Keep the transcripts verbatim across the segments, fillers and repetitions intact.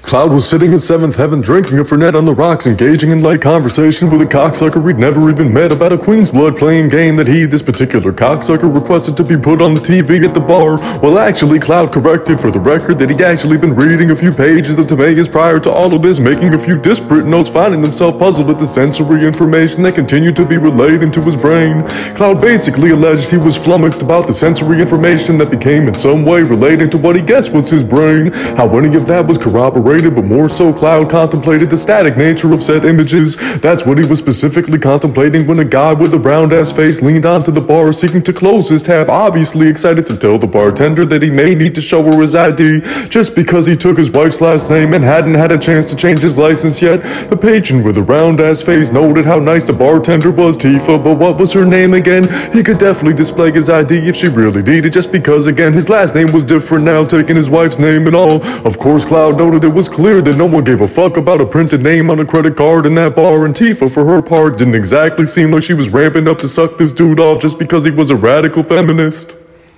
Cloud was sitting in seventh heaven, drinking a Fernet on the rocks, engaging in light conversation with a cocksucker he'd never even met about a Queen's Blood playing game that he, this particular cocksucker, requested to be put on the T V at the bar. Well, actually, Cloud corrected for the record that he'd actually been reading a few pages of Timaeus prior to all of this, making a few disparate notes, finding himself puzzled at the sensory information that continued to be relayed into his brain. Cloud basically alleged he was flummoxed about the sensory information that became in some way related to what he guessed was his brain. How any of that was corroborated, but more so Cloud contemplated the static nature of said images. That's what he was specifically contemplating when a guy with a round-ass face leaned onto the bar seeking to close his tab, obviously excited to tell the bartender that he may need to show her his I D just because he took his wife's last name and hadn't had a chance to change his license yet. The patron with a round-ass face noted how nice the bartender was, Tifa, but what was her name again? He could definitely display his I D if she really needed, just because again his last name was different now, taking his wife's name and all. Of course, Cloud noted it was clear that no one gave a fuck about a printed name on a credit card in that bar, and Tifa, for her part, didn't exactly seem like she was ramping up to suck this dude off just because he was a radical feminist.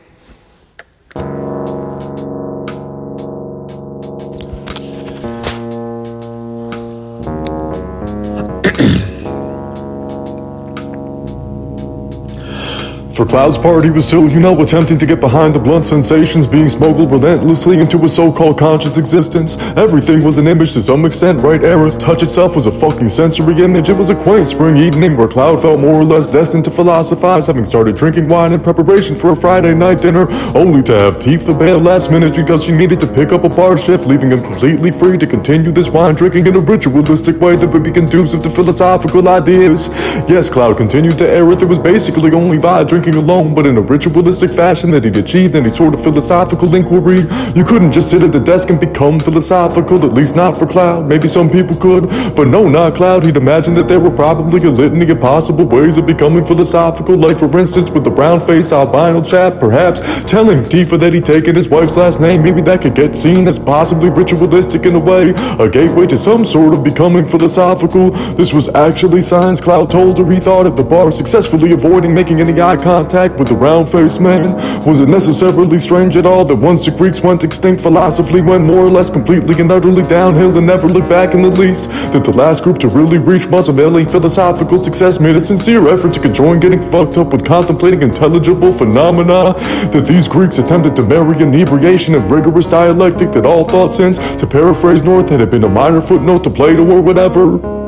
For Cloud's part, he was still, you know, attempting to get behind the blunt sensations being smuggled relentlessly into his so-called conscious existence. Everything was an image to some extent, right, Aerith? Touch itself was a fucking sensory image. It was a quaint spring evening where Cloud felt more or less destined to philosophize, having started drinking wine in preparation for a Friday night dinner, only to have Tifa bail last minute because she needed to pick up a bar shift, leaving him completely free to continue this wine drinking in a ritualistic way that would be conducive to philosophical ideas. Yes, Cloud continued to Aerith. It was basically only via drinking alone, but in a ritualistic fashion that he'd achieved any sort of philosophical inquiry. You couldn't just sit at the desk and become philosophical, at least not for Cloud. Maybe some people could, but no, not Cloud. He'd imagined that there were probably a litany of possible ways of becoming philosophical, like for instance with the brown-faced albino chap, perhaps telling Tifa that he'd taken his wife's last name. Maybe that could get seen as possibly ritualistic in a way, a gateway to some sort of becoming philosophical. This was actually signs, Cloud told her he thought at the bar, successfully avoiding making any eye contact with the round-faced man. Was it necessarily strange at all that once the Greeks went extinct, philosophy went more or less completely and utterly downhill and never looked back in the least? That the last group to really reach Machiavellian philosophical success made a sincere effort to conjoin getting fucked up with contemplating intelligible phenomena? That these Greeks attempted to marry inebriation and rigorous dialectic, that all thought since, to paraphrase North, had it been a minor footnote to Plato or whatever?